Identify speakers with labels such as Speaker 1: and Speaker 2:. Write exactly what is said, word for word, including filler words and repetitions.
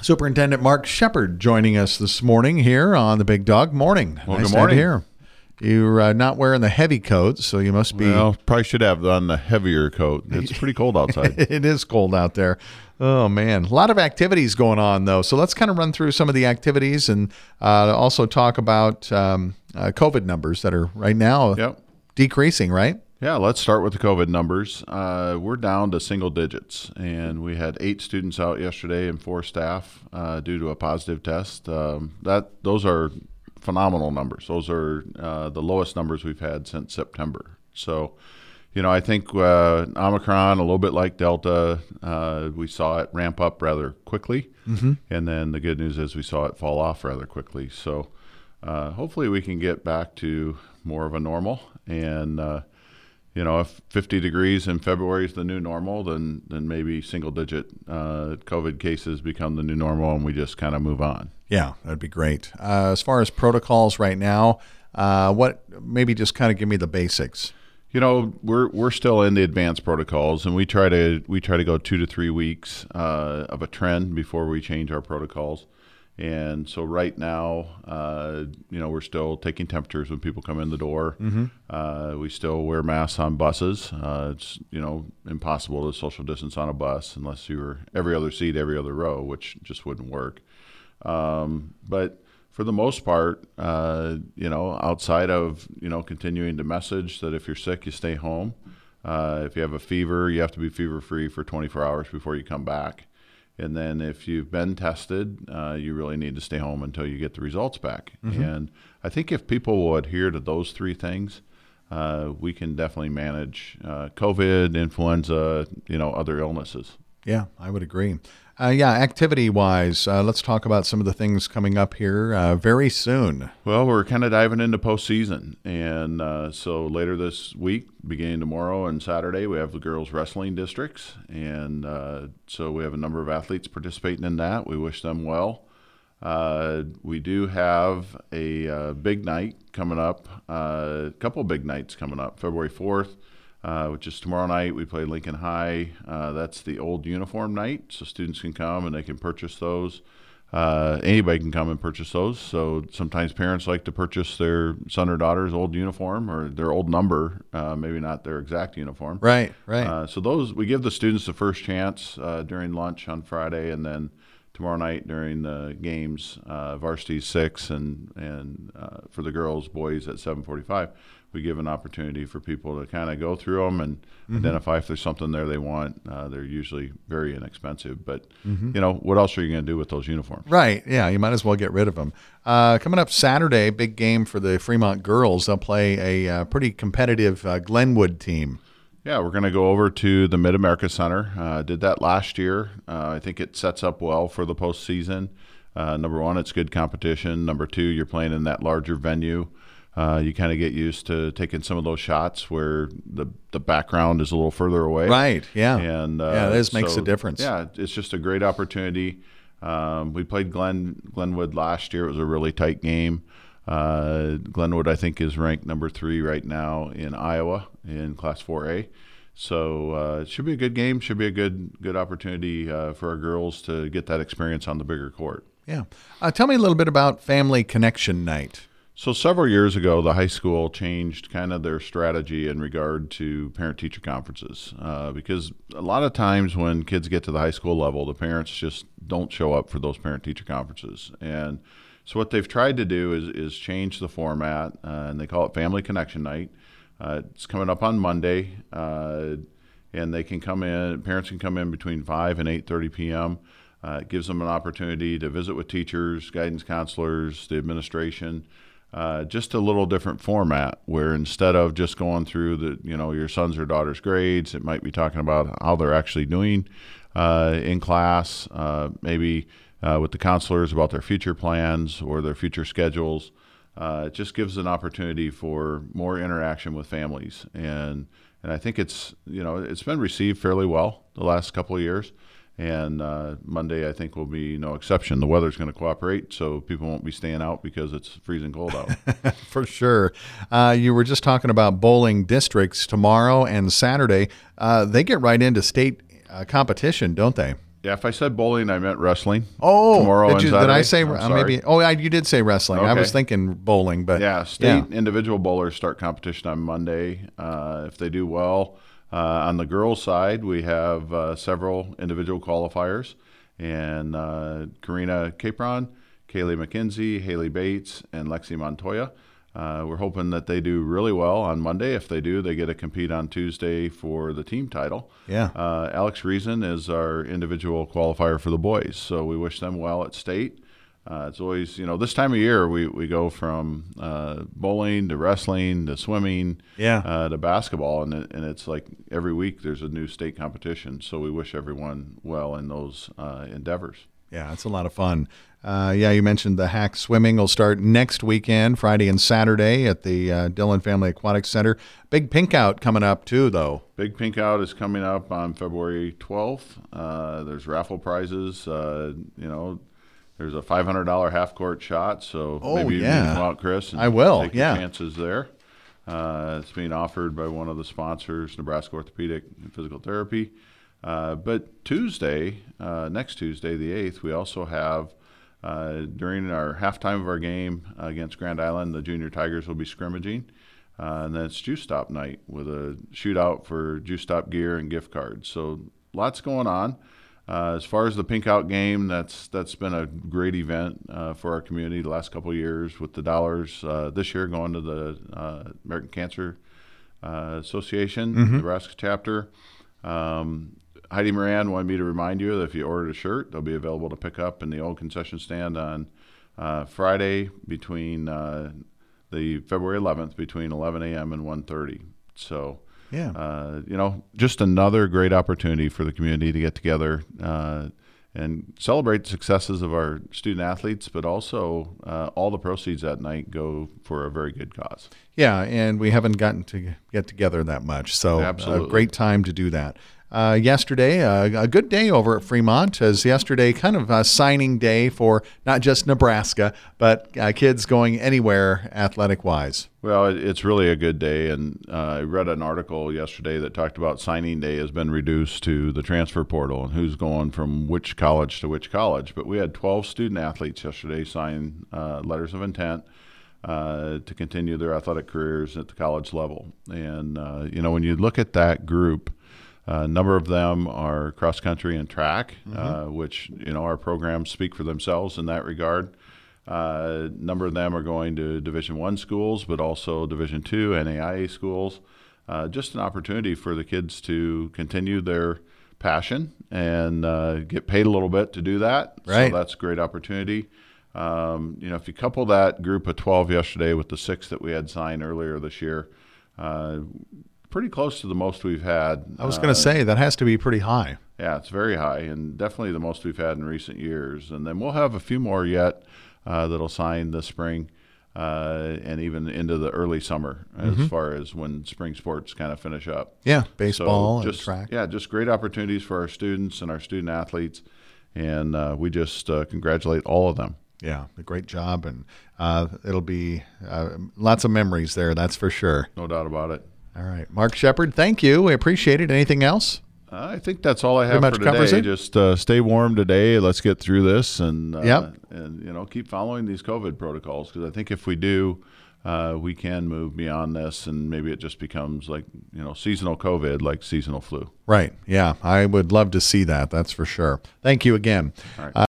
Speaker 1: Superintendent Mark Shepard joining us this morning here on the Big Dog. Morning.
Speaker 2: Well,
Speaker 1: nice
Speaker 2: good
Speaker 1: to have you
Speaker 2: morning.
Speaker 1: here. You're uh, not wearing the heavy coat, so you must be.
Speaker 2: Well, probably should have on the heavier coat. It's pretty cold outside.
Speaker 1: It is cold out there. Oh, man. A lot of activities going on, though. So let's kind of run through some of the activities and uh, also talk about um, uh, COVID numbers that are right now
Speaker 2: Yep.
Speaker 1: decreasing, right?
Speaker 2: Yeah, let's start with the COVID numbers. Uh, we're down to single digits, and we had eight students out yesterday and four staff uh, due to a positive test. Um, that those are phenomenal numbers. Those are uh, the lowest numbers we've had since September. So, you know, I think uh, Omicron, a little bit like Delta, uh, we saw it ramp up rather quickly,
Speaker 1: Mm-hmm.
Speaker 2: and then the good news is we saw it fall off rather quickly. So, uh, hopefully, we can get back to more of a normal and. Uh, You know, if fifty degrees in February is the new normal, then then maybe single-digit uh, COVID cases become the new normal, and we just kind of move on.
Speaker 1: Yeah, that'd be great. Uh, as far as protocols right now, uh, what maybe just kind of give me the basics.
Speaker 2: You know, we're we're still in the advanced protocols, and we try to we try to go two to three weeks uh, of a trend before we change our protocols. And so right now, uh, you know, we're still taking temperatures when people come in the door.
Speaker 1: Mm-hmm.
Speaker 2: Uh, we still wear masks on buses. Uh, it's, you know, impossible to social distance on a bus unless you were every other seat, every other row, which just wouldn't work. Um, but for the most part, uh, you know, outside of, you know, continuing to message that if you're sick, you stay home. Uh, if you have a fever, you have to be fever-free for twenty-four hours before you come back. And then if you've been tested, uh, you really need to stay home until you get the results back.
Speaker 1: Mm-hmm.
Speaker 2: And I think if people will adhere to those three things, uh, we can definitely manage uh, COVID, influenza, you know, other illnesses.
Speaker 1: Yeah, I would agree. Uh, yeah, activity-wise, uh, let's talk about some of the things coming up here uh, very soon.
Speaker 2: Well, we're kind of diving into postseason. And uh, so later this week, beginning tomorrow and Saturday, we have the girls' wrestling districts. And uh, so we have a number of athletes participating in that. We wish them well. Uh, we do have a uh, big night coming up, uh, a couple of big nights coming up. February fourth, uh, which is tomorrow night, we play Lincoln High. Uh, that's the old uniform night, so students can come and they can purchase those. Uh, anybody can come and purchase those. So sometimes parents like to purchase their son or daughter's old uniform or their old number, uh, maybe not their exact uniform.
Speaker 1: Right, right.
Speaker 2: Uh, so those, we give the students the first chance uh, during lunch on Friday, and then tomorrow night during the games, uh, varsity six and and uh, for the girls, boys at seven forty-five. We give an opportunity for people to kind of go through them and
Speaker 1: Mm-hmm.
Speaker 2: identify if there's something there they want. Uh, they're usually very inexpensive, but
Speaker 1: Mm-hmm.
Speaker 2: you know, what else are you going to do with those uniforms?
Speaker 1: Right, yeah, you might as well get rid of them. Uh, coming up Saturday, big game for the Fremont girls. They'll play a uh, pretty competitive uh, Glenwood team.
Speaker 2: Yeah, we're going to go over to the Mid-America Center. Uh, did that last year. Uh, I think it sets up well for the postseason. Uh, number one, it's good competition. Number two, you're playing in that larger venue. Uh, you kind of get used to taking some of those shots where the the background is a little further away.
Speaker 1: Right, yeah.
Speaker 2: And uh,
Speaker 1: yeah, this makes
Speaker 2: so,
Speaker 1: a difference.
Speaker 2: Yeah, it's just a great opportunity. Um, we played Glen Glenwood last year. It was a really tight game. Uh, Glenwood, I think, is ranked number three right now in Iowa in Class four A. So uh, it should be a good game. Should be a good good opportunity uh, for our girls to get that experience on the bigger court.
Speaker 1: Yeah. Uh, tell me a little bit about Family Connection Night.
Speaker 2: So several years ago, the high school changed kind of their strategy in regard to parent-teacher conferences uh, because a lot of times when kids get to the high school level, the parents just don't show up for those parent-teacher conferences. And so what they've tried to do is, is change the format, uh, and they call it Family Connection Night. Uh, it's coming up on Monday, uh, and they can come in, parents can come in between five and eight thirty p.m. Uh, it gives them an opportunity to visit with teachers, guidance counselors, the administration. Uh, just a little different format where instead of just going through the, you know, your son's or daughter's grades, it might be talking about how they're actually doing uh, in class, uh, maybe uh, with the counselors about their future plans or their future schedules. Uh, it just gives an opportunity for more interaction with families. And and I think it's, you know, it's been received fairly well the last couple of years. And uh, Monday, I think, will be no exception. The weather's going to cooperate, so people won't be staying out because it's freezing cold out.
Speaker 1: For sure. Uh, you were just talking about bowling districts tomorrow and Saturday. Uh, they get right into state uh, competition, don't they?
Speaker 2: Yeah, if I said bowling, I meant wrestling.
Speaker 1: Oh,
Speaker 2: tomorrow
Speaker 1: did,
Speaker 2: and
Speaker 1: you, did
Speaker 2: Saturday.
Speaker 1: I say
Speaker 2: I'm
Speaker 1: uh,
Speaker 2: sorry.
Speaker 1: maybe? Oh, I, you did say wrestling. I
Speaker 2: Okay.
Speaker 1: was thinking bowling, but
Speaker 2: Yeah, state individual bowlers start competition on Monday. Uh, if they do well, uh, on the girls' side, we have uh, several individual qualifiers, and uh, Karina Capron, Kaylee McKenzie, Haley Bates, and Lexi Montoya. Uh, we're hoping that they do really well on Monday. If they do, they get to compete on Tuesday for the team title.
Speaker 1: Yeah.
Speaker 2: Uh, Alex Reason is our individual qualifier for the boys, so we wish them well at state. Uh, it's always, you know, this time of year we, we go from uh, bowling to wrestling to swimming
Speaker 1: Yeah.
Speaker 2: uh, to basketball, and it, and it's like every week there's a new state competition. So we wish everyone well in those uh, endeavors.
Speaker 1: Yeah, it's a lot of fun. Uh, yeah, you mentioned the hack swimming will start next weekend, Friday and Saturday at the uh, Dillon Family Aquatic Center. Big pink out coming up too, though.
Speaker 2: Big Pink Out is coming up on February twelfth. Uh, there's raffle prizes. Uh, you know, there's a five hundred dollars half court shot. So
Speaker 1: Oh,
Speaker 2: maybe you
Speaker 1: yeah.
Speaker 2: can come out, Chris, and
Speaker 1: I will,
Speaker 2: take
Speaker 1: yeah.
Speaker 2: your chances there. Uh, it's being offered by one of the sponsors, Nebraska Orthopedic and Physical Therapy. Uh, but Tuesday, uh, next Tuesday, the eighth, we also have, uh, during our halftime of our game against Grand Island, the Junior Tigers will be scrimmaging. Uh, and then it's Juice Stop night with a shootout for Juice Stop gear and gift cards. So lots going on. Uh, as far as the Pink Out game, that's that's been a great event uh, for our community the last couple of years with the dollars uh, this year going to the uh, American Cancer uh, Association,
Speaker 1: Mm-hmm.
Speaker 2: Nebraska chapter. Um, Heidi Moran wanted me to remind you that if you ordered a shirt, they'll be available to pick up in the old concession stand on uh, Friday between uh, the February eleventh between eleven a.m. and one thirty. So,
Speaker 1: Yeah.
Speaker 2: uh, you know, just another great opportunity for the community to get together uh, and celebrate the successes of our student athletes, but also uh, all the proceeds that night go for a very good cause.
Speaker 1: Yeah, and we haven't gotten to get together that much, so
Speaker 2: Absolutely.
Speaker 1: a great time to do that. Uh, yesterday, uh, a good day over at Fremont, as yesterday kind of a signing day for not just Nebraska, but uh, kids going anywhere athletic-wise.
Speaker 2: Well, it- it's really a good day, and uh, I read an article yesterday that talked about signing day has been reduced to the transfer portal and who's going from which college to which college. But we had twelve student athletes yesterday sign uh, letters of intent uh, to continue their athletic careers at the college level. And, uh, you know, when you look at that group, a number of them are cross country and track, uh, which, you know, our programs speak for themselves in that regard. Uh, a number of them are going to Division One schools, but also Division Two, N A I A schools. Uh, just an opportunity for the kids to continue their passion and uh, get paid a little bit to do that.
Speaker 1: Right.
Speaker 2: So that's a great opportunity. Um, you know, if you couple that group of twelve yesterday with the six that we had signed earlier this year, uh, pretty close to the most we've had.
Speaker 1: I was going to say, that has to be pretty high.
Speaker 2: Yeah, it's very high and definitely the most we've had in recent years. And then we'll have a few more yet uh, that'll sign this spring uh, and even into the early summer as far as when spring sports kind of finish up.
Speaker 1: Yeah, baseball
Speaker 2: So
Speaker 1: and
Speaker 2: just,
Speaker 1: track.
Speaker 2: Yeah, just great opportunities for our students and our student athletes. And uh, we just uh, congratulate all of them.
Speaker 1: Yeah, a great job, and uh, it'll be uh, lots of memories there, that's for sure.
Speaker 2: No doubt about it.
Speaker 1: All right, Mark Shepard, thank you. We appreciate it. Anything else?
Speaker 2: I think that's all I have
Speaker 1: Pretty
Speaker 2: for
Speaker 1: much covers
Speaker 2: today.
Speaker 1: it?
Speaker 2: Just uh, stay warm today. Let's get through this, and uh,
Speaker 1: Yep.
Speaker 2: and you know keep following these COVID protocols, because I think if we do, uh, we can move beyond this, and maybe it just becomes like you know seasonal COVID, like seasonal flu.
Speaker 1: Right. Yeah, I would love to see that. That's for sure. Thank you again.
Speaker 2: All right.
Speaker 1: Uh,